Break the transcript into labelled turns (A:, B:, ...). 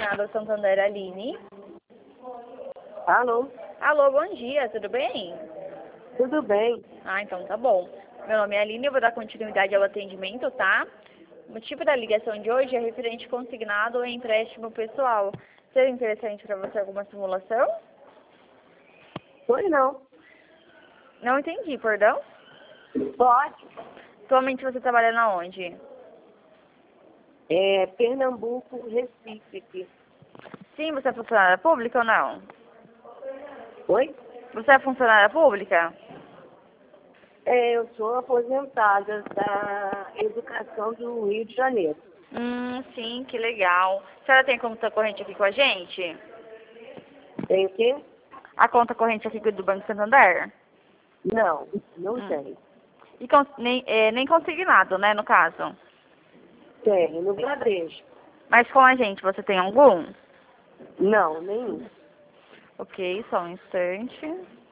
A: Consignado Santander, Aline.
B: Alô?
A: Alô, bom dia, tudo bem?
B: Tudo bem?
A: Ah, então tá bom. Meu nome é Aline, eu vou dar continuidade ao atendimento, tá? O motivo da ligação de hoje é referente consignado ou empréstimo pessoal. Seria interessante para você alguma simulação?
B: Foi não.
A: Não entendi, perdão?
B: Pode.
A: Atualmente você trabalha na onde?
B: Pernambuco, Recife aqui.
A: Sim, você é funcionária pública ou não?
B: Oi?
A: Você é funcionária pública?
B: Eu sou aposentada da Educação do Rio de Janeiro.
A: Sim, que legal. A senhora tem conta corrente aqui com a gente?
B: Tem o quê?
A: A conta corrente aqui do Banco Santander?
B: Não, não tem.
A: E nem consignado, né, no caso?
B: Tem, no Bradesco.
A: Mas com a gente, você tem algum?
B: Não, nenhum.
A: Ok, só um instante.